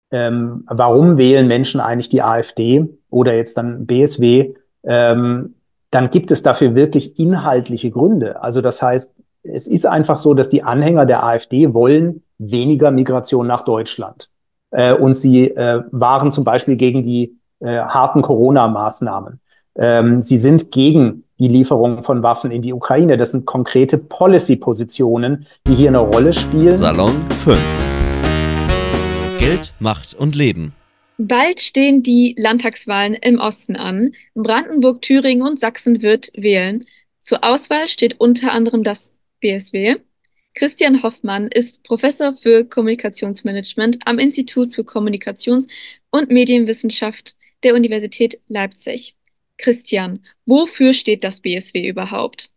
warum wählen Menschen eigentlich die AfD oder jetzt dann BSW, dann gibt es dafür wirklich inhaltliche Gründe. Also das heißt, es ist einfach so, dass die Anhänger der AfD wollen weniger Migration nach Deutschland. Und sie waren zum Beispiel gegen die harten Corona-Maßnahmen. Sie sind gegen die Lieferung von Waffen in die Ukraine. Das sind konkrete Policy-Positionen, die hier eine Rolle spielen. Salon 5. Geld, Macht und Leben. Bald stehen die Landtagswahlen im Osten an. Brandenburg, Thüringen und Sachsen wird wählen. Zur Auswahl steht unter anderem das BSW. Christian Hoffmann ist Professor für Kommunikationsmanagement am Institut für Kommunikations- und Medienwissenschaft der Universität Leipzig. Christian, wofür steht das BSW überhaupt?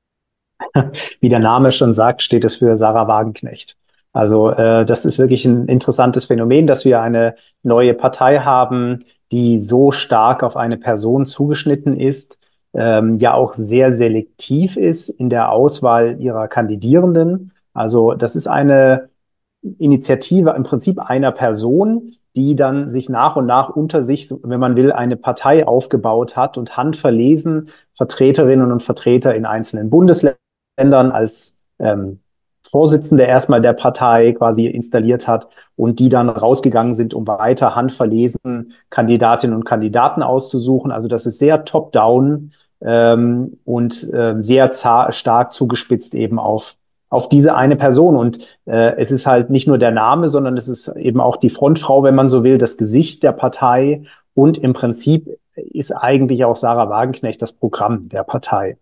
Wie der Name schon sagt, steht es für Sarah Wagenknecht. Also das ist wirklich ein interessantes Phänomen, dass wir eine neue Partei haben, die so stark auf eine Person zugeschnitten ist, ja auch sehr selektiv ist in der Auswahl ihrer Kandidierenden. Also das ist eine Initiative im Prinzip einer Person, die dann sich nach und nach unter sich, wenn man will, eine Partei aufgebaut hat und handverlesen Vertreterinnen und Vertreter in einzelnen Bundesländern als Vorsitzende erstmal der Partei quasi installiert hat und die dann rausgegangen sind, um weiter handverlesen Kandidatinnen und Kandidaten auszusuchen. Also das ist sehr top-down und sehr stark zugespitzt eben auf diese eine Person. Und es ist halt nicht nur der Name, sondern es ist eben auch die Frontfrau, wenn man so will, das Gesicht der Partei. Und im Prinzip ist eigentlich auch Sarah Wagenknecht das Programm der Partei.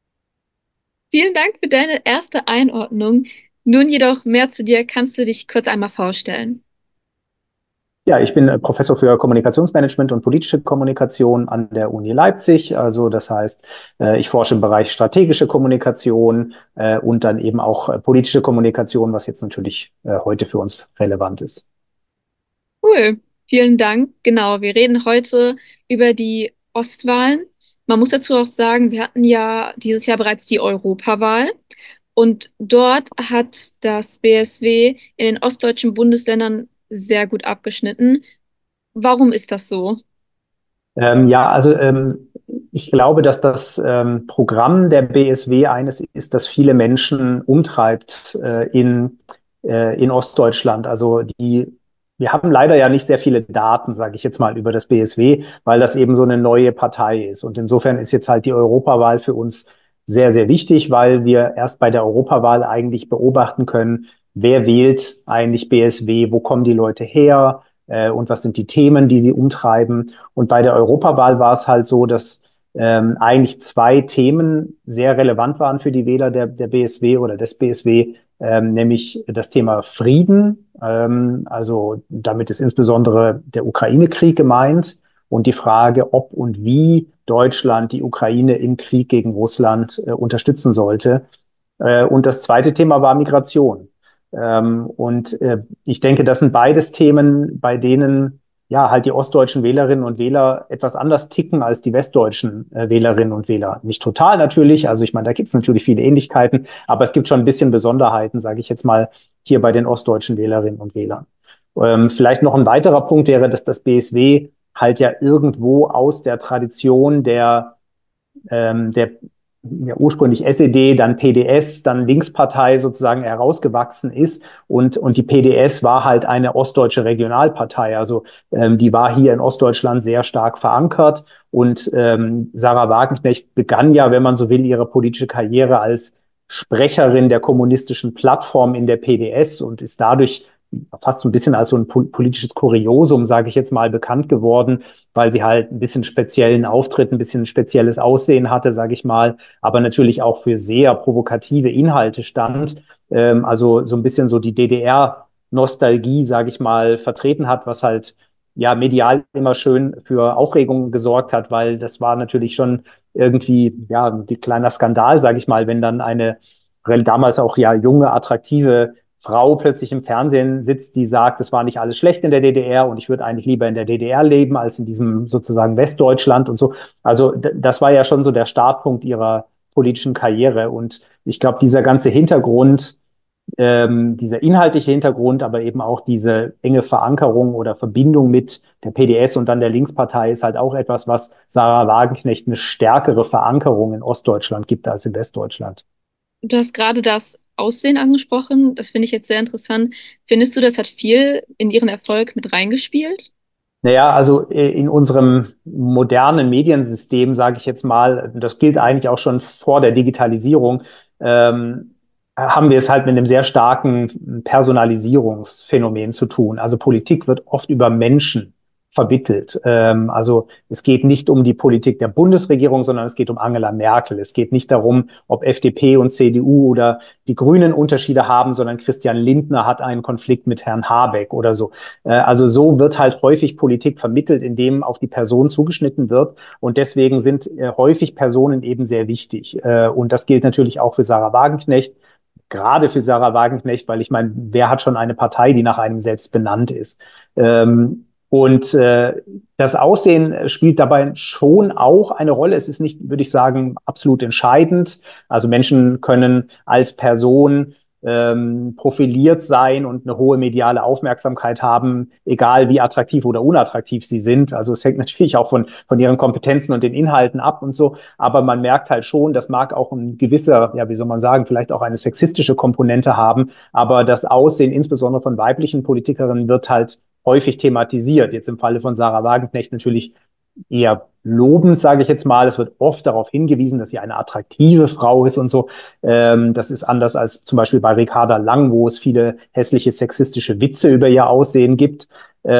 Vielen Dank für deine erste Einordnung. Nun jedoch mehr zu dir. Kannst du dich kurz einmal vorstellen? Ja, ich bin Professor für Kommunikationsmanagement und politische Kommunikation an der Uni Leipzig. Also das heißt, ich forsche im Bereich strategische Kommunikation und dann eben auch politische Kommunikation, was jetzt natürlich heute für uns relevant ist. Cool, vielen Dank. Genau, wir reden heute über die Ostwahlen. Man muss dazu auch sagen, wir hatten ja dieses Jahr bereits die Europawahl und dort hat das BSW in den ostdeutschen Bundesländern sehr gut abgeschnitten. Warum ist das so? Ja, also ich glaube, dass das Programm der BSW eines ist, das viele Menschen umtreibt in Ostdeutschland. Also wir haben leider ja nicht sehr viele Daten, sage ich jetzt mal, über das BSW, weil das eben so eine neue Partei ist. Und insofern ist jetzt halt die Europawahl für uns sehr, sehr wichtig, weil wir erst bei der Europawahl eigentlich beobachten können, wer wählt eigentlich BSW, wo kommen die Leute her und was sind die Themen, die sie umtreiben. Und bei der Europawahl war es halt so, dass eigentlich zwei Themen sehr relevant waren für die Wähler der BSW oder des BSW, nämlich das Thema Frieden. Also damit ist insbesondere der Ukraine-Krieg gemeint und die Frage, ob und wie Deutschland die Ukraine im Krieg gegen Russland unterstützen sollte. Und das zweite Thema war Migration. Und ich denke, das sind beides Themen, bei denen ja halt die ostdeutschen Wählerinnen und Wähler etwas anders ticken als die westdeutschen Wählerinnen und Wähler. Nicht total natürlich, also ich meine, da gibt es natürlich viele Ähnlichkeiten, aber es gibt schon ein bisschen Besonderheiten, sage ich jetzt mal, hier bei den ostdeutschen Wählerinnen und Wählern. Vielleicht noch ein weiterer Punkt wäre, dass das BSW halt ja irgendwo aus der Tradition der ja, ursprünglich SED, dann PDS, dann Linkspartei sozusagen herausgewachsen ist. Und die PDS war halt eine ostdeutsche Regionalpartei. Also die war hier in Ostdeutschland sehr stark verankert. Und Sarah Wagenknecht begann ja, wenn man so will, ihre politische Karriere als Sprecherin der kommunistischen Plattform in der PDS und ist dadurch fast so ein bisschen als so ein politisches Kuriosum, sage ich jetzt mal, bekannt geworden, weil sie halt ein bisschen speziellen Auftritt, ein bisschen spezielles Aussehen hatte, sage ich mal, aber natürlich auch für sehr provokative Inhalte stand. Also so ein bisschen so die DDR-Nostalgie, sage ich mal, vertreten hat, was halt ja medial immer schön für Aufregung gesorgt hat, weil das war natürlich schon irgendwie ja ein kleiner Skandal, sage ich mal, wenn dann eine damals auch ja junge, attraktive Frau plötzlich im Fernsehen sitzt, die sagt, es war nicht alles schlecht in der DDR und ich würde eigentlich lieber in der DDR leben als in diesem sozusagen Westdeutschland und so. Also das war ja schon so der Startpunkt ihrer politischen Karriere. Und ich glaube, dieser ganze Hintergrund dieser inhaltliche Hintergrund, aber eben auch diese enge Verankerung oder Verbindung mit der PDS und dann der Linkspartei ist halt auch etwas, was Sarah Wagenknecht eine stärkere Verankerung in Ostdeutschland gibt als in Westdeutschland. Du hast gerade das Aussehen angesprochen. Das finde ich jetzt sehr interessant. Findest du, das hat viel in ihren Erfolg mit reingespielt? Naja, also in unserem modernen Mediensystem, sage ich jetzt mal, das gilt eigentlich auch schon vor der Digitalisierung, haben wir es halt mit einem sehr starken Personalisierungsphänomen zu tun. Also Politik wird oft über Menschen vermittelt. Also es geht nicht um die Politik der Bundesregierung, sondern es geht um Angela Merkel. Es geht nicht darum, ob FDP und CDU oder die Grünen Unterschiede haben, sondern Christian Lindner hat einen Konflikt mit Herrn Habeck oder so. Also so wird halt häufig Politik vermittelt, indem auf die Person zugeschnitten wird. Und deswegen sind häufig Personen eben sehr wichtig. Und das gilt natürlich auch für Sarah Wagenknecht. Gerade für Sarah Wagenknecht, weil ich meine, wer hat schon eine Partei, die nach einem selbst benannt ist? Und das Aussehen spielt dabei schon auch eine Rolle. Es ist nicht, würde ich sagen, absolut entscheidend. Also Menschen können als Person profiliert sein und eine hohe mediale Aufmerksamkeit haben, egal wie attraktiv oder unattraktiv sie sind. Also es hängt natürlich auch von ihren Kompetenzen und den Inhalten ab und so. Aber man merkt halt schon, das mag auch ein gewisser, ja, wie soll man sagen, vielleicht auch eine sexistische Komponente haben. Aber das Aussehen, insbesondere von weiblichen Politikerinnen, wird halt häufig thematisiert. Jetzt im Falle von Sarah Wagenknecht natürlich eher lobend, sage ich jetzt mal. Es wird oft darauf hingewiesen, dass sie eine attraktive Frau ist und so. Das ist anders als zum Beispiel bei Ricarda Lang, wo es viele hässliche sexistische Witze über ihr Aussehen gibt.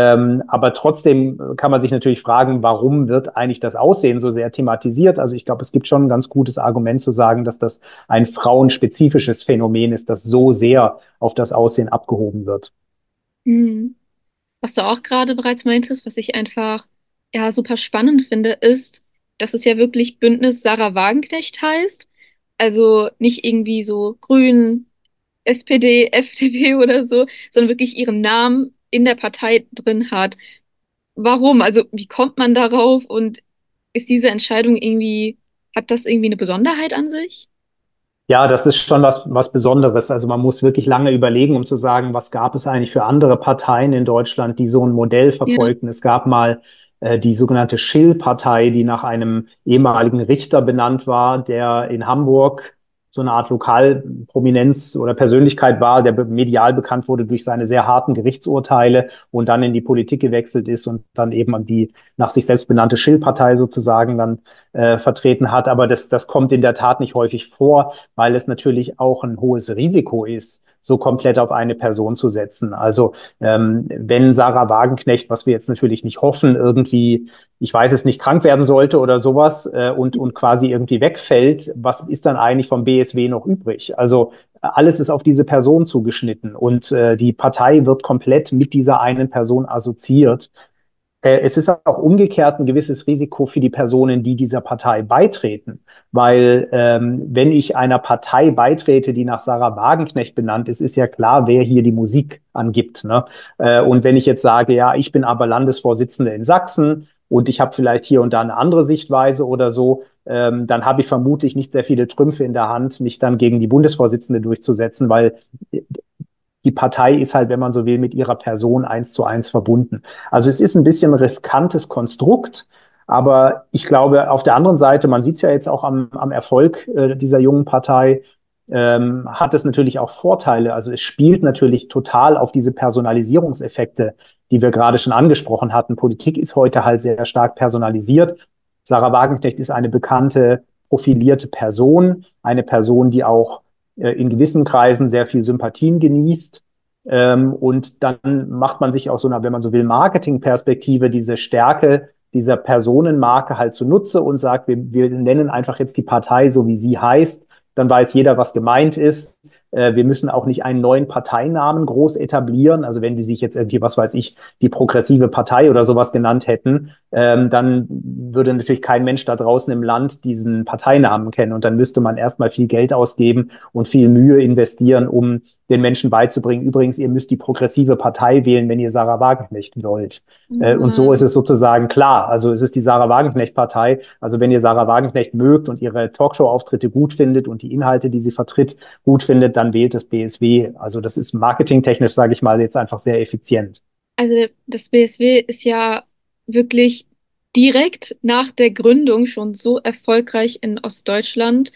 Aber trotzdem kann man sich natürlich fragen, warum wird eigentlich das Aussehen so sehr thematisiert? Also ich glaube, es gibt schon ein ganz gutes Argument zu sagen, dass das ein frauenspezifisches Phänomen ist, das so sehr auf das Aussehen abgehoben wird. Hm. Was du auch gerade bereits meintest, was ich einfach ja super spannend finde, ist, dass es ja wirklich Bündnis Sarah Wagenknecht heißt. Also nicht irgendwie so Grün, SPD, FDP oder so, sondern wirklich ihren Namen in der Partei drin hat. Warum? Also wie kommt man darauf und ist diese Entscheidung irgendwie, hat das irgendwie eine Besonderheit an sich? Ja, das ist schon was Besonderes. Also man muss wirklich lange überlegen, um zu sagen, was gab es eigentlich für andere Parteien in Deutschland, die so ein Modell Ja. verfolgten. Es gab mal die sogenannte Schill-Partei, die nach einem ehemaligen Richter benannt war, der in Hamburg so eine Art Lokalprominenz oder Persönlichkeit war, der medial bekannt wurde durch seine sehr harten Gerichtsurteile und dann in die Politik gewechselt ist und dann eben an die nach sich selbst benannte Schill-Partei sozusagen dann vertreten hat. Aber das kommt in der Tat nicht häufig vor, weil es natürlich auch ein hohes Risiko ist, so komplett auf eine Person zu setzen. Also wenn Sarah Wagenknecht, was wir jetzt natürlich nicht hoffen, irgendwie, ich weiß es nicht, krank werden sollte oder sowas und quasi irgendwie wegfällt, was ist dann eigentlich vom BSW noch übrig? Also alles ist auf diese Person zugeschnitten und die Partei wird komplett mit dieser einen Person assoziiert. Es ist auch umgekehrt ein gewisses Risiko für die Personen, die dieser Partei beitreten. Weil wenn ich einer Partei beitrete, die nach Sarah Wagenknecht benannt ist, ist ja klar, wer hier die Musik angibt. Ne? Und wenn ich jetzt sage, ja, ich bin aber Landesvorsitzende in Sachsen und ich habe vielleicht hier und da eine andere Sichtweise oder so, dann habe ich vermutlich nicht sehr viele Trümpfe in der Hand, mich dann gegen die Bundesvorsitzende durchzusetzen, weil die Partei ist halt, wenn man so will, mit ihrer Person eins zu eins verbunden. Also es ist ein bisschen ein riskantes Konstrukt, aber ich glaube, auf der anderen Seite, man sieht es ja jetzt auch am Erfolg dieser jungen Partei, hat es natürlich auch Vorteile. Also es spielt natürlich total auf diese Personalisierungseffekte, die wir gerade schon angesprochen hatten. Politik ist heute halt sehr stark personalisiert. Sarah Wagenknecht ist eine bekannte, profilierte Person, eine Person, die auch in gewissen Kreisen sehr viel Sympathien genießt. Und dann macht man sich auch so, wenn man so will, Marketingperspektive diese Stärke dieser Personenmarke halt zunutze und sagt, wir nennen einfach jetzt die Partei so, wie sie heißt. Dann weiß jeder, was gemeint ist. Wir müssen auch nicht einen neuen Parteinamen groß etablieren. Also wenn die sich jetzt irgendwie, was weiß ich, die progressive Partei oder sowas genannt hätten, dann würde natürlich kein Mensch da draußen im Land diesen Parteinamen kennen. Und dann müsste man erstmal viel Geld ausgeben und viel Mühe investieren, um den Menschen beizubringen, übrigens, ihr müsst die progressive Partei wählen, wenn ihr Sarah Wagenknecht wollt. Und so ist Ah. es sozusagen klar. Also es ist die Sarah Wagenknecht-Partei. Also wenn ihr Sarah Wagenknecht mögt und ihre Talkshow-Auftritte gut findet und die Inhalte, die sie vertritt, gut findet, dann wählt das BSW. Also das ist marketingtechnisch, sage ich mal, jetzt einfach sehr effizient. Also das BSW ist ja wirklich direkt nach der Gründung schon so erfolgreich in Ostdeutschland,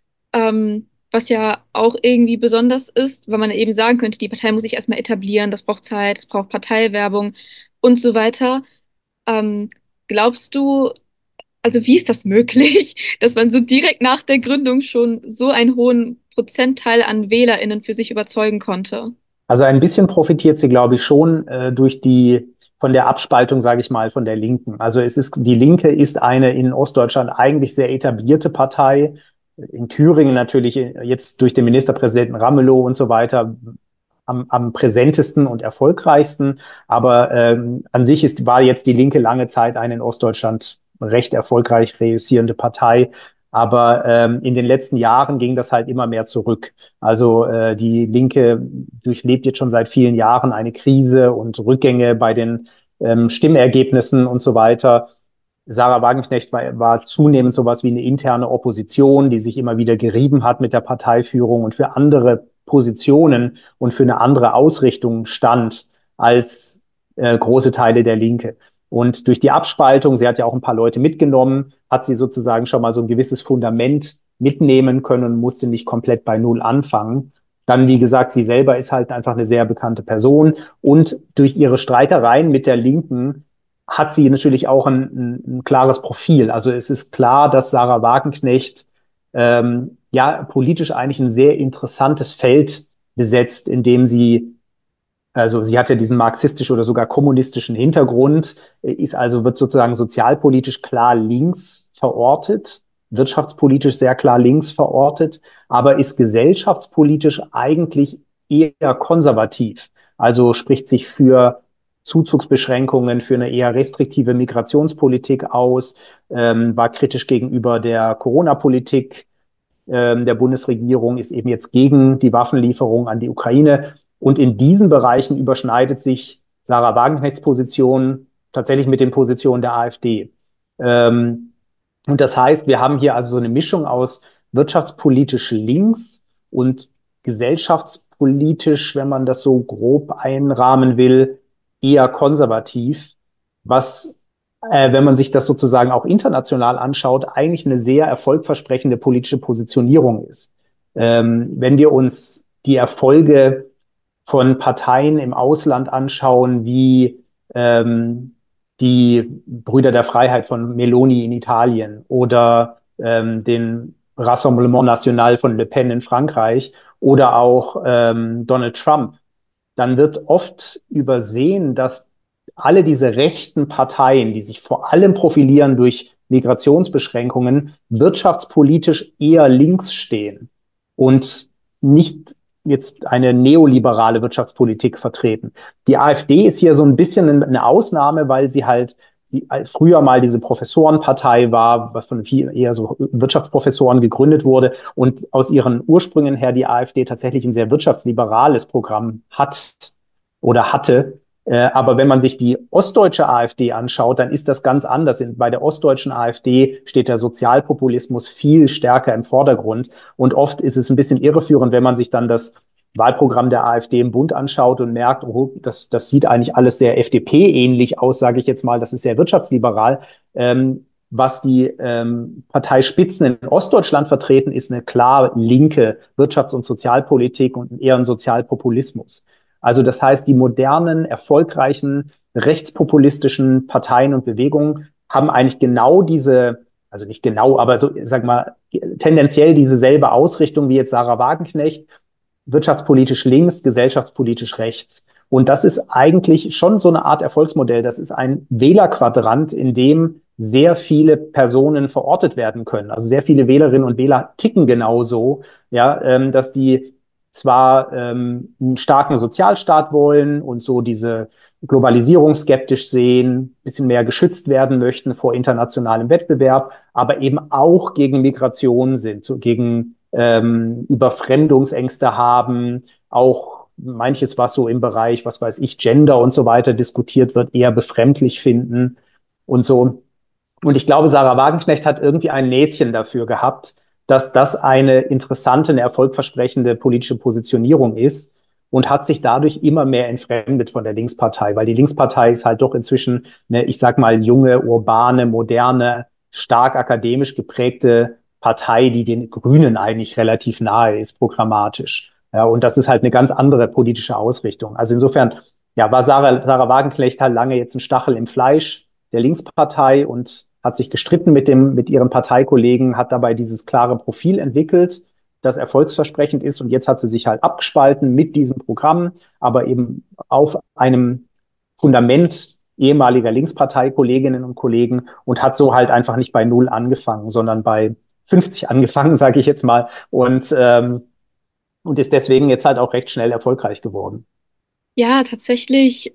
was ja auch irgendwie besonders ist, weil man eben sagen könnte, die Partei muss sich erstmal etablieren, das braucht Zeit, es braucht Parteiwerbung und so weiter. Ähm, Glaubst du, also wie ist das möglich, dass man so direkt nach der Gründung schon so einen hohen Prozentteil an WählerInnen für sich überzeugen konnte? Also ein bisschen profitiert sie, glaube ich, schon durch die von der Abspaltung, sage ich mal, von der Linken. Also die Linke ist eine in Ostdeutschland eigentlich sehr etablierte Partei. In Thüringen natürlich jetzt durch den Ministerpräsidenten Ramelow und so weiter am präsentesten und erfolgreichsten. Aber an sich war jetzt die Linke lange Zeit eine in Ostdeutschland recht erfolgreich reüssierende Partei. Aber in den letzten Jahren ging das halt immer mehr zurück. Also die Linke durchlebt jetzt schon seit vielen Jahren eine Krise und Rückgänge bei den Stimmergebnissen und so weiter. Sarah Wagenknecht war zunehmend sowas wie eine interne Opposition, die sich immer wieder gerieben hat mit der Parteiführung und für andere Positionen und für eine andere Ausrichtung stand als große Teile der Linke. Und durch die Abspaltung, sie hat ja auch ein paar Leute mitgenommen, hat sie sozusagen schon mal so ein gewisses Fundament mitnehmen können und musste nicht komplett bei Null anfangen. Dann, wie gesagt, sie selber ist halt einfach eine sehr bekannte Person und durch ihre Streitereien mit der Linken hat sie natürlich auch ein klares Profil. Also es ist klar, dass Sarah Wagenknecht ja politisch eigentlich ein sehr interessantes Feld besetzt, in dem sie also sie hat ja diesen marxistischen oder sogar kommunistischen Hintergrund, wird sozusagen sozialpolitisch klar links verortet, wirtschaftspolitisch sehr klar links verortet, aber ist gesellschaftspolitisch eigentlich eher konservativ. Also spricht sich für Zuzugsbeschränkungen, für eine eher restriktive Migrationspolitik aus, war kritisch gegenüber der Corona-Politik der Bundesregierung, ist eben jetzt gegen die Waffenlieferung an die Ukraine. Und in diesen Bereichen überschneidet sich Sarah Wagenknechts Position tatsächlich mit den Positionen der AfD. Ähm, und das heißt, wir haben hier also so eine Mischung aus wirtschaftspolitisch links und gesellschaftspolitisch, wenn man das so grob einrahmen will, eher konservativ, was, wenn man sich das sozusagen auch international anschaut, eigentlich eine sehr erfolgversprechende politische Positionierung ist. Wenn wir uns die Erfolge von Parteien im Ausland anschauen, wie die Brüder der Freiheit von Meloni in Italien oder den Rassemblement National von Le Pen in Frankreich oder auch Donald Trump, dann wird oft übersehen, dass alle diese rechten Parteien, die sich vor allem profilieren durch Migrationsbeschränkungen, wirtschaftspolitisch eher links stehen und nicht jetzt eine neoliberale Wirtschaftspolitik vertreten. Die AfD ist hier so ein bisschen eine Ausnahme, weil sie früher mal diese Professorenpartei war, was von vielen eher so Wirtschaftsprofessoren gegründet wurde und aus ihren Ursprüngen her die AfD tatsächlich ein sehr wirtschaftsliberales Programm hat oder hatte. Aber wenn man sich die ostdeutsche AfD anschaut, dann ist das ganz anders. Bei der ostdeutschen AfD steht der Sozialpopulismus viel stärker im Vordergrund. Und oft ist es ein bisschen irreführend, wenn man sich dann das Wahlprogramm der AfD im Bund anschaut und merkt, oh, das sieht eigentlich alles sehr FDP-ähnlich aus, sage ich jetzt mal, das ist sehr wirtschaftsliberal. Was die Parteispitzen in Ostdeutschland vertreten, ist eine klar linke Wirtschafts- und Sozialpolitik und eher ein Sozialpopulismus. Also das heißt, die modernen, erfolgreichen, rechtspopulistischen Parteien und Bewegungen haben eigentlich genau diese, also nicht genau, aber so, sag mal, tendenziell dieselbe Ausrichtung wie jetzt Sarah Wagenknecht, wirtschaftspolitisch links, gesellschaftspolitisch rechts. Und das ist eigentlich schon so eine Art Erfolgsmodell. Das ist ein Wählerquadrant, in dem sehr viele Personen verortet werden können. Also sehr viele Wählerinnen und Wähler ticken genauso, ja, dass die zwar einen starken Sozialstaat wollen und so diese Globalisierung skeptisch sehen, bisschen mehr geschützt werden möchten vor internationalem Wettbewerb, aber eben auch gegen Migration sind, so gegen Überfremdungsängste haben, auch manches, was so im Bereich, was weiß ich, Gender und so weiter diskutiert wird, eher befremdlich finden und so. Und ich glaube, Sarah Wagenknecht hat irgendwie ein Näschen dafür gehabt, dass das eine interessante, eine erfolgversprechende politische Positionierung ist und hat sich dadurch immer mehr entfremdet von der Linkspartei, weil die Linkspartei ist halt doch inzwischen eine, ich sag mal, junge, urbane, moderne, stark akademisch geprägte Partei, die den Grünen eigentlich relativ nahe ist, programmatisch. Ja, und das ist halt eine ganz andere politische Ausrichtung. Also insofern, ja, war Sarah Wagenknecht halt lange jetzt ein Stachel im Fleisch der Linkspartei und hat sich gestritten mit ihren Parteikollegen, hat dabei dieses klare Profil entwickelt, das erfolgsversprechend ist. Und jetzt hat sie sich halt abgespalten mit diesem Programm, aber eben auf einem Fundament ehemaliger Linksparteikolleginnen und Kollegen und hat so halt einfach nicht bei Null angefangen, sondern bei 50 angefangen, sage ich jetzt mal, und ist deswegen jetzt halt auch recht schnell erfolgreich geworden. Ja, tatsächlich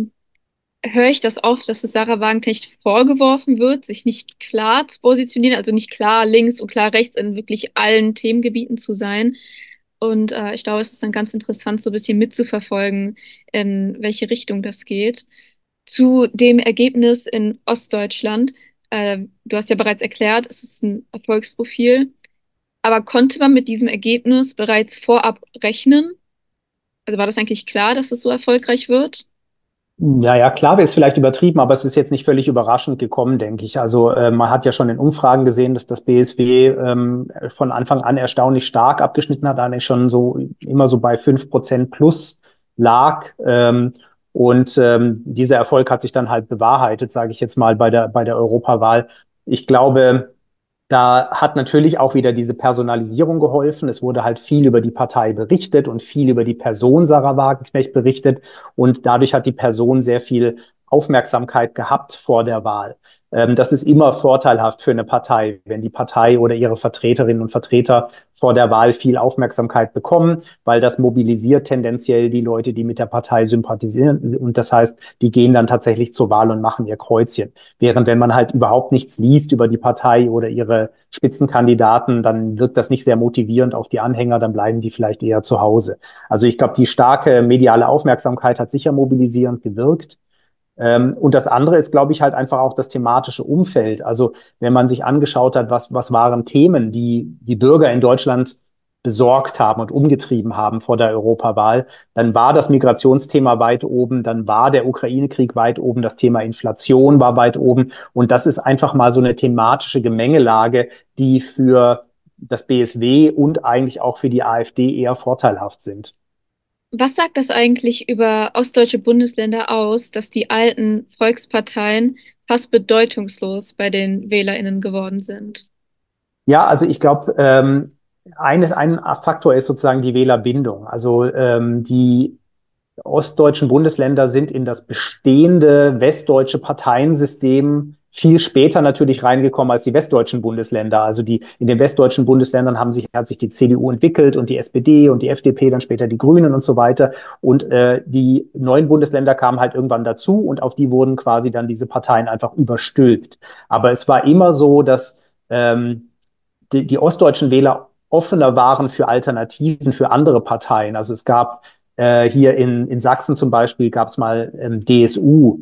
höre ich das oft, dass es Sarah Wagenknecht vorgeworfen wird, sich nicht klar zu positionieren, also nicht klar links und klar rechts in wirklich allen Themengebieten zu sein. Und ich glaube, es ist dann ganz interessant, so ein bisschen mitzuverfolgen, in welche Richtung das geht. Zu dem Ergebnis in Ostdeutschland. Du hast ja bereits erklärt, es ist ein Erfolgsprofil. Aber konnte man mit diesem Ergebnis bereits vorab rechnen? Also war das eigentlich klar, dass es so erfolgreich wird? Ja, ja, klar, ist vielleicht übertrieben, aber es ist jetzt nicht völlig überraschend gekommen, denke ich. Also man hat ja schon in Umfragen gesehen, dass das BSW von Anfang an erstaunlich stark abgeschnitten hat, eigentlich schon so immer so bei 5% plus lag. Und dieser Erfolg hat sich dann halt bewahrheitet, sage ich jetzt mal, bei der Europawahl. Ich glaube, da hat natürlich auch wieder diese Personalisierung geholfen. Es wurde halt viel über die Partei berichtet und viel über die Person Sarah Wagenknecht berichtet. Und dadurch hat die Person sehr viel Aufmerksamkeit gehabt vor der Wahl. Das ist immer vorteilhaft für eine Partei, wenn die Partei oder ihre Vertreterinnen und Vertreter vor der Wahl viel Aufmerksamkeit bekommen, weil das mobilisiert tendenziell die Leute, die mit der Partei sympathisieren. Und das heißt, die gehen dann tatsächlich zur Wahl und machen ihr Kreuzchen. Während wenn man halt überhaupt nichts liest über die Partei oder ihre Spitzenkandidaten, dann wirkt das nicht sehr motivierend auf die Anhänger, dann bleiben die vielleicht eher zu Hause. Also ich glaube, die starke mediale Aufmerksamkeit hat sicher mobilisierend gewirkt. Und das andere ist, glaube ich, halt einfach auch das thematische Umfeld. Also wenn man sich angeschaut hat, was waren Themen, die die Bürger in Deutschland besorgt haben und umgetrieben haben vor der Europawahl, dann war das Migrationsthema weit oben, dann war der Ukraine-Krieg weit oben, das Thema Inflation war weit oben. Und das ist einfach mal so eine thematische Gemengelage, die für das BSW und eigentlich auch für die AfD eher vorteilhaft sind. Was sagt das eigentlich über ostdeutsche Bundesländer aus, dass die alten Volksparteien fast bedeutungslos bei den WählerInnen geworden sind? Ja, also ich glaube, ein Faktor ist sozusagen die Wählerbindung. Also die ostdeutschen Bundesländer sind in das bestehende westdeutsche Parteiensystem viel später natürlich reingekommen als die westdeutschen Bundesländer. Also die, in den westdeutschen Bundesländern hat sich die CDU entwickelt und die SPD und die FDP, dann später die Grünen und so weiter. Und die neuen Bundesländer kamen halt irgendwann dazu und auf die wurden quasi dann diese Parteien einfach überstülpt. Aber es war immer so, dass die ostdeutschen Wähler offener waren für Alternativen, für andere Parteien. Also es gab hier in Sachsen zum Beispiel gab es mal DSU,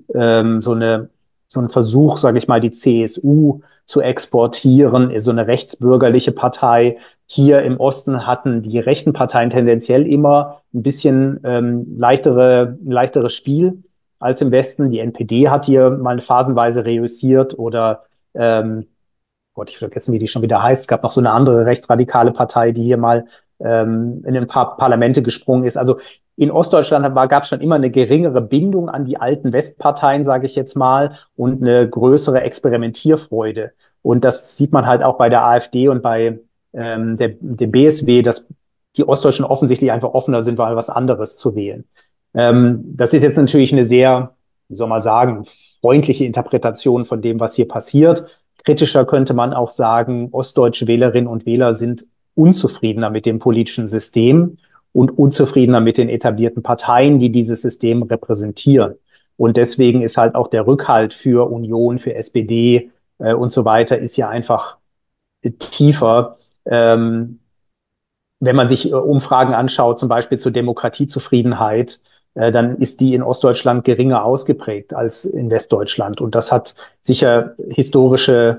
so ein Versuch, sage ich mal, die CSU zu exportieren, so eine rechtsbürgerliche Partei. Hier im Osten hatten die rechten Parteien tendenziell immer ein bisschen leichteres Spiel als im Westen. Die NPD hat hier mal phasenweise reüssiert oder Gott, ich vergessen, wie die schon wieder heißt. Es gab noch so eine andere rechtsradikale Partei, die hier mal in ein paar Parlamente gesprungen ist. Also in Ostdeutschland gab es schon immer eine geringere Bindung an die alten Westparteien, sage ich jetzt mal, und eine größere Experimentierfreude. Und das sieht man halt auch bei der AfD und bei dem BSW, dass die Ostdeutschen offensichtlich einfach offener sind, mal was anderes zu wählen. Das ist jetzt natürlich eine sehr, wie soll man sagen, freundliche Interpretation von dem, was hier passiert. Kritischer könnte man auch sagen, ostdeutsche Wählerinnen und Wähler sind unzufriedener mit dem politischen System und unzufriedener mit den etablierten Parteien, die dieses System repräsentieren. Und deswegen ist halt auch der Rückhalt für Union, für SPD und so weiter, ist ja einfach tiefer. Wenn man sich Umfragen anschaut, zum Beispiel zur Demokratiezufriedenheit, dann ist die in Ostdeutschland geringer ausgeprägt als in Westdeutschland. Und das hat sicher historische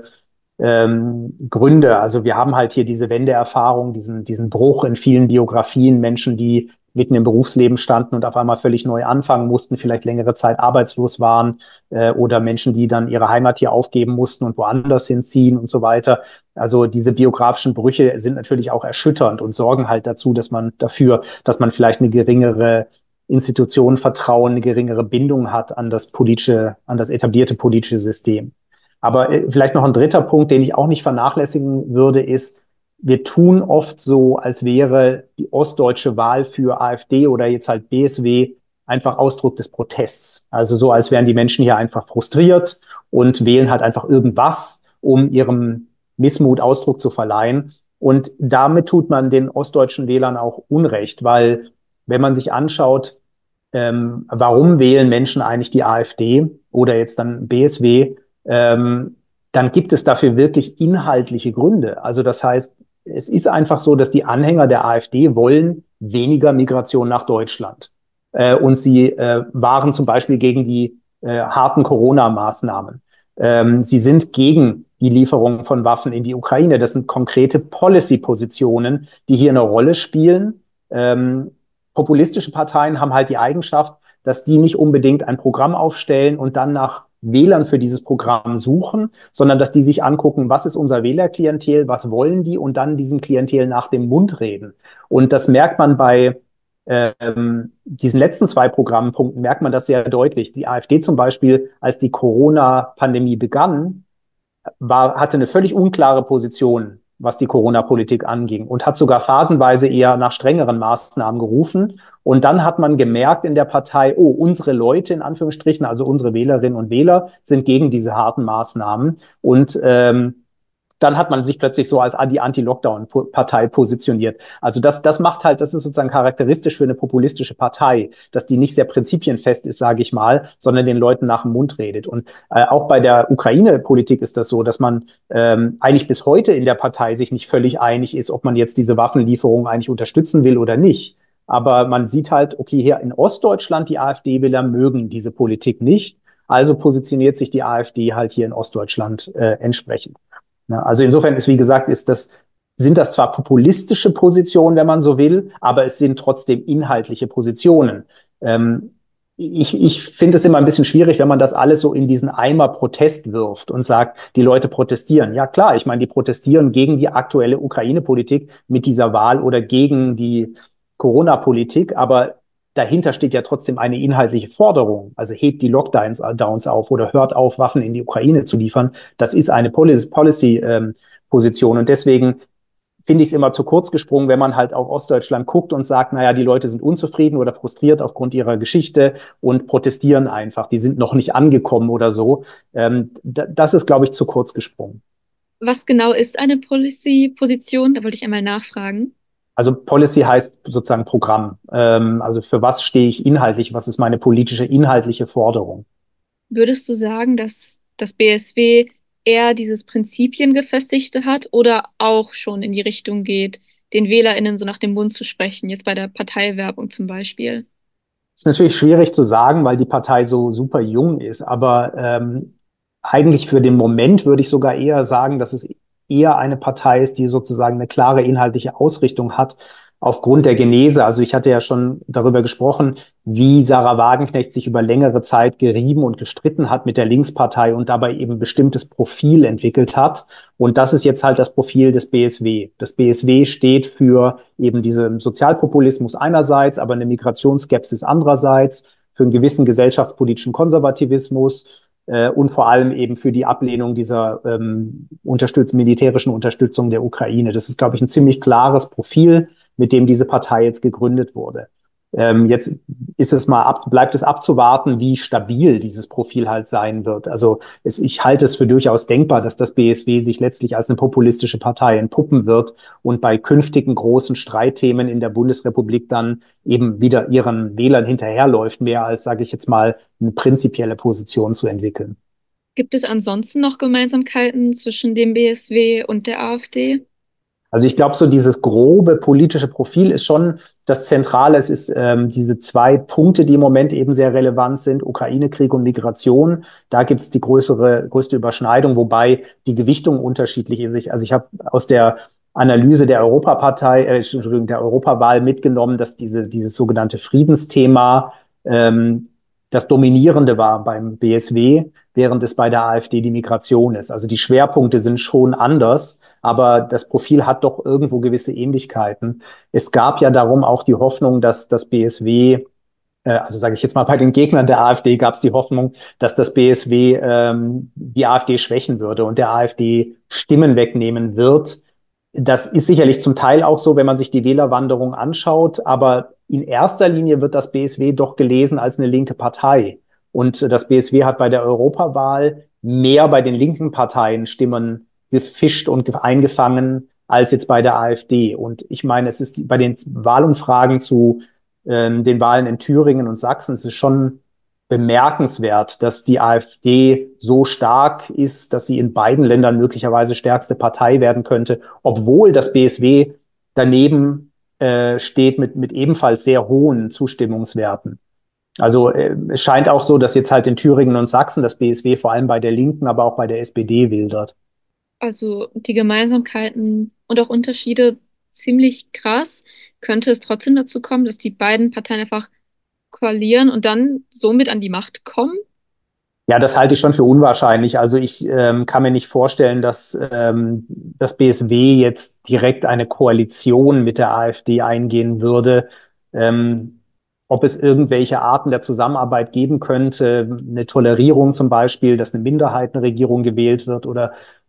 Gründe. Also wir haben halt hier diese Wendeerfahrung, diesen Bruch in vielen Biografien, Menschen, die mitten im Berufsleben standen und auf einmal völlig neu anfangen mussten, vielleicht längere Zeit arbeitslos waren, oder Menschen, die dann ihre Heimat hier aufgeben mussten und woanders hinziehen und so weiter. Also diese biografischen Brüche sind natürlich auch erschütternd und sorgen halt dafür, dass man vielleicht eine geringere Institutionenvertrauen, eine geringere Bindung hat an das etablierte politische System. Aber vielleicht noch ein dritter Punkt, den ich auch nicht vernachlässigen würde, ist, wir tun oft so, als wäre die ostdeutsche Wahl für AfD oder jetzt halt BSW einfach Ausdruck des Protests. Also so, als wären die Menschen hier einfach frustriert und wählen halt einfach irgendwas, um ihrem Missmut Ausdruck zu verleihen. Und damit tut man den ostdeutschen Wählern auch Unrecht, weil wenn man sich anschaut, warum wählen Menschen eigentlich die AfD oder jetzt dann BSW, ähm, dann gibt es dafür wirklich inhaltliche Gründe. Also das heißt, es ist einfach so, dass die Anhänger der AfD wollen weniger Migration nach Deutschland. Und sie waren zum Beispiel gegen die harten Corona-Maßnahmen. Sie sind gegen die Lieferung von Waffen in die Ukraine. Das sind konkrete Policy-Positionen, die hier eine Rolle spielen. Populistische Parteien haben halt die Eigenschaft, dass die nicht unbedingt ein Programm aufstellen und dann nach Wählern für dieses Programm suchen, sondern dass die sich angucken, was ist unser Wählerklientel, was wollen die und dann diesem Klientel nach dem Mund reden. Und das merkt man bei diesen letzten zwei Programmpunkten, merkt man das sehr deutlich. Die AfD zum Beispiel, als die Corona-Pandemie begann, hatte eine völlig unklare Position, was die Corona-Politik anging und hat sogar phasenweise eher nach strengeren Maßnahmen gerufen. Und dann hat man gemerkt in der Partei, oh, unsere Leute in Anführungsstrichen, also unsere Wählerinnen und Wähler, sind gegen diese harten Maßnahmen. Und dann hat man sich plötzlich so als die Anti-Lockdown-Partei positioniert. Also das macht halt, das ist sozusagen charakteristisch für eine populistische Partei, dass die nicht sehr prinzipienfest ist, sage ich mal, sondern den Leuten nach dem Mund redet. Und auch bei der Ukraine-Politik ist das so, dass man eigentlich bis heute in der Partei sich nicht völlig einig ist, ob man jetzt diese Waffenlieferungen eigentlich unterstützen will oder nicht. Aber man sieht halt, okay, hier in Ostdeutschland, die AfD-Wähler mögen diese Politik nicht. Also positioniert sich die AfD halt hier in Ostdeutschland entsprechend. Ja, also insofern ist, wie gesagt, sind das zwar populistische Positionen, wenn man so will, aber es sind trotzdem inhaltliche Positionen. Ähm, ich finde es immer ein bisschen schwierig, wenn man das alles so in diesen Eimer Protest wirft und sagt, die Leute protestieren. Ja klar, ich meine, die protestieren gegen die aktuelle Ukraine-Politik mit dieser Wahl oder gegen die Corona-Politik, aber dahinter steht ja trotzdem eine inhaltliche Forderung. Also hebt die Lockdowns auf oder hört auf, Waffen in die Ukraine zu liefern. Das ist eine Policy-Position. Und deswegen finde ich es immer zu kurz gesprungen, wenn man halt auf Ostdeutschland guckt und sagt, naja, die Leute sind unzufrieden oder frustriert aufgrund ihrer Geschichte und protestieren einfach. Die sind noch nicht angekommen oder so. Das ist, glaube ich, zu kurz gesprungen. Was genau ist eine Policy-Position? Da wollte ich einmal nachfragen. Also Policy heißt sozusagen Programm. Also für was stehe ich inhaltlich? Was ist meine politische inhaltliche Forderung? Würdest du sagen, dass das BSW eher dieses Prinzipien gefestigte hat oder auch schon in die Richtung geht, den WählerInnen so nach dem Mund zu sprechen, jetzt bei der Parteiwerbung zum Beispiel? Ist natürlich schwierig zu sagen, weil die Partei so super jung ist, aber eigentlich für den Moment würde ich sogar eher sagen, dass es eher eine Partei ist, die sozusagen eine klare inhaltliche Ausrichtung hat aufgrund der Genese. Also ich hatte ja schon darüber gesprochen, wie Sarah Wagenknecht sich über längere Zeit gerieben und gestritten hat mit der Linkspartei und dabei eben ein bestimmtes Profil entwickelt hat. Und das ist jetzt halt das Profil des BSW. Das BSW steht für eben diesen Sozialpopulismus einerseits, aber eine Migrationsskepsis andererseits, für einen gewissen gesellschaftspolitischen Konservativismus und vor allem eben für die Ablehnung dieser militärischen Unterstützung der Ukraine. Das ist, glaube ich, ein ziemlich klares Profil, mit dem diese Partei jetzt gegründet wurde. Jetzt bleibt es abzuwarten, wie stabil dieses Profil halt sein wird. Also ich halte es für durchaus denkbar, dass das BSW sich letztlich als eine populistische Partei entpuppen wird und bei künftigen großen Streitthemen in der Bundesrepublik dann eben wieder ihren Wählern hinterherläuft, mehr als, sage ich jetzt mal, eine prinzipielle Position zu entwickeln. Gibt es ansonsten noch Gemeinsamkeiten zwischen dem BSW und der AfD? Also ich glaube, so dieses grobe politische Profil ist schon das Zentrale. Es ist diese zwei Punkte, die im Moment eben sehr relevant sind, Ukraine-Krieg und Migration. Da gibt es die größte Überschneidung, wobei die Gewichtung unterschiedlich ist. Also ich habe aus der Analyse der Entschuldigung, der Europawahl mitgenommen, dass dieses sogenannte Friedensthema das Dominierende war beim BSW, während es bei der AfD die Migration ist. Also die Schwerpunkte sind schon anders, aber das Profil hat doch irgendwo gewisse Ähnlichkeiten. Es gab ja darum auch die Hoffnung, dass das BSW, also sage ich jetzt mal, bei den Gegnern der AfD gab es die Hoffnung, dass das BSW die AfD schwächen würde und der AfD Stimmen wegnehmen wird. Das ist sicherlich zum Teil auch so, wenn man sich die Wählerwanderung anschaut, aber in erster Linie wird das BSW doch gelesen als eine linke Partei. Und das BSW hat bei der Europawahl mehr bei den linken Parteien Stimmen gefischt und eingefangen als jetzt bei der AfD. Und ich meine, es ist bei den Wahlumfragen zu den Wahlen in Thüringen und Sachsen, es ist schon bemerkenswert, dass die AfD so stark ist, dass sie in beiden Ländern möglicherweise stärkste Partei werden könnte, obwohl das BSW daneben steht mit ebenfalls sehr hohen Zustimmungswerten. Also es scheint auch so, dass jetzt halt in Thüringen und Sachsen das BSW vor allem bei der Linken, aber auch bei der SPD wildert. Also die Gemeinsamkeiten und auch Unterschiede ziemlich krass. Könnte es trotzdem dazu kommen, dass die beiden Parteien einfach koalieren und dann somit an die Macht kommen? Ja, das halte ich schon für unwahrscheinlich. Also ich kann mir nicht vorstellen, dass das BSW jetzt direkt eine Koalition mit der AfD eingehen würde. Ähm, Ob es irgendwelche Arten der Zusammenarbeit geben könnte, eine Tolerierung zum Beispiel, dass eine Minderheitenregierung gewählt wird oder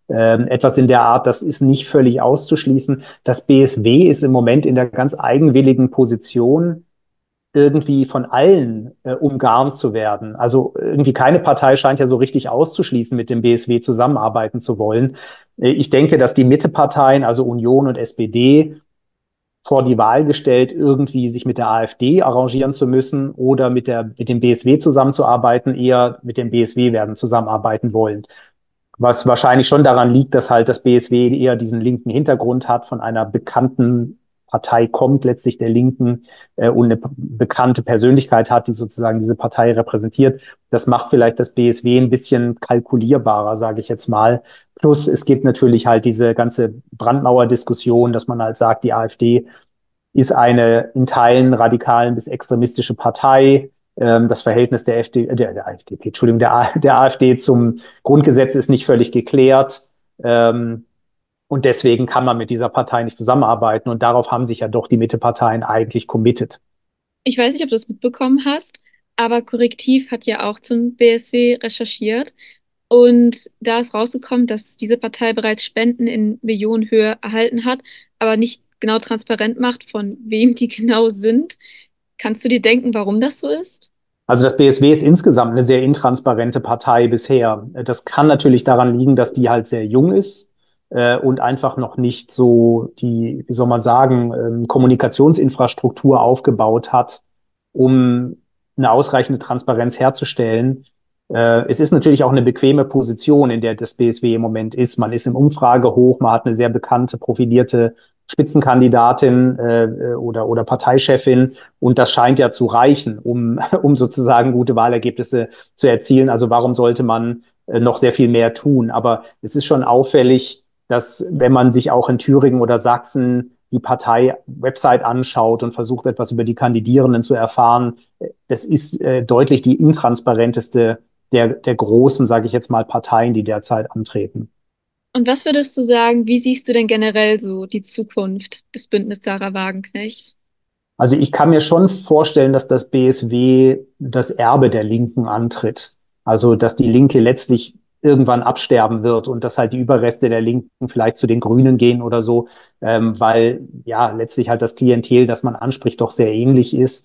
etwas in der Art, das ist nicht völlig auszuschließen. Das BSW ist im Moment in der ganz eigenwilligen Position, irgendwie von allen umgarnt zu werden. Also irgendwie keine Partei scheint ja so richtig auszuschließen, mit dem BSW zusammenarbeiten zu wollen. Ich denke, dass die Mitteparteien, also Union und SPD, vor die Wahl gestellt, irgendwie sich mit der AfD arrangieren zu müssen oder mit dem BSW zusammenzuarbeiten, eher mit dem BSW werden zusammenarbeiten wollen. Was wahrscheinlich schon daran liegt, dass halt das BSW eher diesen linken Hintergrund hat, von einer bekannten Partei kommt, letztlich der Linken, und eine bekannte Persönlichkeit hat, die sozusagen diese Partei repräsentiert. Das macht vielleicht das BSW ein bisschen kalkulierbarer, sage ich jetzt mal. Plus es gibt natürlich halt diese ganze Brandmauer-Diskussion, dass man halt sagt, die AfD ist eine in Teilen radikalen bis extremistische Partei. Das Verhältnis der AfD, Entschuldigung, der AfD zum Grundgesetz ist nicht völlig geklärt. Und deswegen kann man mit dieser Partei nicht zusammenarbeiten. Und darauf haben sich ja doch die Mitteparteien eigentlich committed. Ich weiß nicht, ob du es mitbekommen hast, aber Korrektiv hat ja auch zum BSW recherchiert. Und da ist rausgekommen, dass diese Partei bereits Spenden in Millionenhöhe erhalten hat, aber nicht genau transparent macht, von wem die genau sind. Kannst du dir denken, warum das so ist? Also das BSW ist insgesamt eine sehr intransparente Partei bisher. Das kann natürlich daran liegen, dass die halt sehr jung ist und einfach noch nicht so die, wie soll man sagen, Kommunikationsinfrastruktur aufgebaut hat, um eine ausreichende Transparenz herzustellen. Es ist natürlich auch eine bequeme Position, in der das BSW im Moment ist. Man ist im Umfragehoch, man hat eine sehr bekannte, profilierte Spitzenkandidatin oder Parteichefin. Und das scheint ja zu reichen, um sozusagen gute Wahlergebnisse zu erzielen. Also warum sollte man noch sehr viel mehr tun? Aber es ist schon auffällig, dass wenn man sich auch in Thüringen oder Sachsen die Partei-Website anschaut und versucht, etwas über die Kandidierenden zu erfahren, das ist deutlich die intransparenteste der großen, sage ich jetzt mal, Parteien, die derzeit antreten. Und was würdest du sagen, wie siehst du denn generell so die Zukunft des Bündnis Sarah Wagenknecht? Also ich kann mir schon vorstellen, dass das BSW das Erbe der Linken antritt. Also dass die Linke letztlich irgendwann absterben wird und dass halt die Überreste der Linken vielleicht zu den Grünen gehen oder so, weil ja letztlich halt das Klientel, das man anspricht, doch sehr ähnlich ist.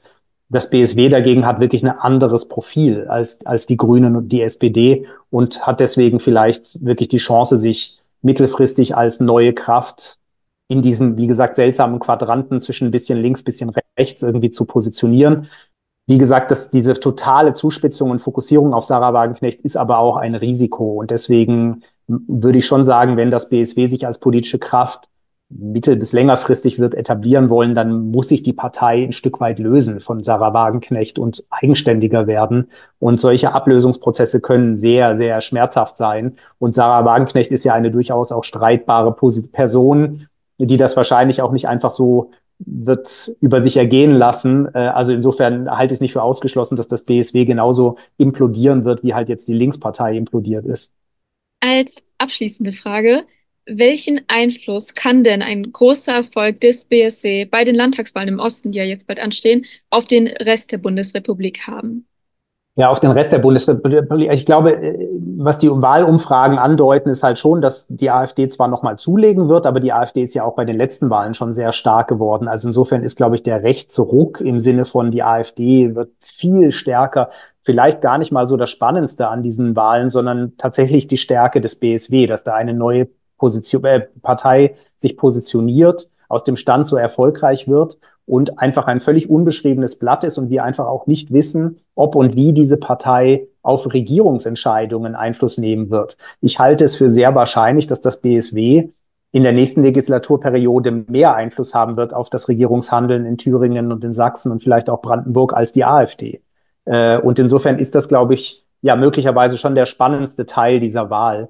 Das BSW dagegen hat wirklich ein anderes Profil als die Grünen und die SPD und hat deswegen vielleicht wirklich die Chance, sich mittelfristig als neue Kraft in diesem, wie gesagt, seltsamen Quadranten zwischen ein bisschen links, bisschen rechts irgendwie zu positionieren. Wie gesagt, diese totale Zuspitzung und Fokussierung auf Sarah Wagenknecht ist aber auch ein Risiko. Und deswegen würde ich schon sagen, wenn das BSW sich als politische Kraft mittel- bis längerfristig wird etablieren wollen, dann muss sich die Partei ein Stück weit lösen von Sarah Wagenknecht und eigenständiger werden. Und solche Ablösungsprozesse können sehr, sehr schmerzhaft sein. Und Sarah Wagenknecht ist ja eine durchaus auch streitbare Person, die das wahrscheinlich auch nicht einfach so wird über sich ergehen lassen. Also insofern halte ich es nicht für ausgeschlossen, dass das BSW genauso implodieren wird, wie halt jetzt die Linkspartei implodiert ist. Als abschließende Frage, welchen Einfluss kann denn ein großer Erfolg des BSW bei den Landtagswahlen im Osten, die ja jetzt bald anstehen, auf den Rest der Bundesrepublik haben? Ja, auf den Rest der Bundesrepublik. Ich glaube, was die Wahlumfragen andeuten, ist halt schon, dass die AfD zwar nochmal zulegen wird, aber die AfD ist ja auch bei den letzten Wahlen schon sehr stark geworden. Also insofern ist, glaube ich, der Rechtsruck im Sinne von die AfD wird viel stärker, vielleicht gar nicht mal so das Spannendste an diesen Wahlen, sondern tatsächlich die Stärke des BSW, dass da eine neue Partei sich positioniert, aus dem Stand so erfolgreich wird und einfach ein völlig unbeschriebenes Blatt ist und wir einfach auch nicht wissen, ob und wie diese Partei auf Regierungsentscheidungen Einfluss nehmen wird. Ich halte es für sehr wahrscheinlich, dass das BSW in der nächsten Legislaturperiode mehr Einfluss haben wird auf das Regierungshandeln in Thüringen und in Sachsen und vielleicht auch Brandenburg als die AfD. Und insofern ist das, glaube ich, ja möglicherweise schon der spannendste Teil dieser Wahl.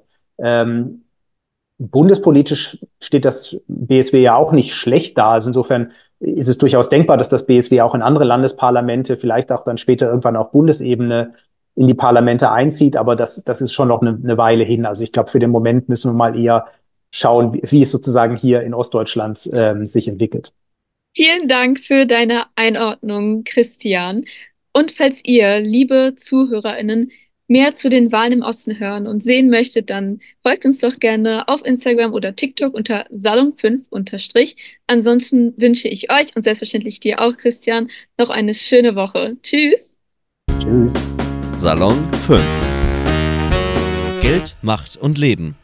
Bundespolitisch steht das BSW ja auch nicht schlecht da. Also insofern ist es durchaus denkbar, dass das BSW auch in andere Landesparlamente, vielleicht auch dann später irgendwann auf Bundesebene in die Parlamente einzieht. Aber das ist schon noch eine Weile hin. Also ich glaube, für den Moment müssen wir mal eher schauen, wie es sozusagen hier in Ostdeutschland sich entwickelt. Vielen Dank für deine Einordnung, Christian. Und falls ihr, liebe ZuhörerInnen, mehr zu den Wahlen im Osten hören und sehen möchtet, dann folgt uns doch gerne auf Instagram oder TikTok unter Salon5 unterstrich. Ansonsten wünsche ich euch und selbstverständlich dir auch, Christian, noch eine schöne Woche. Tschüss! Tschüss. Salon 5. Geld, Macht und Leben.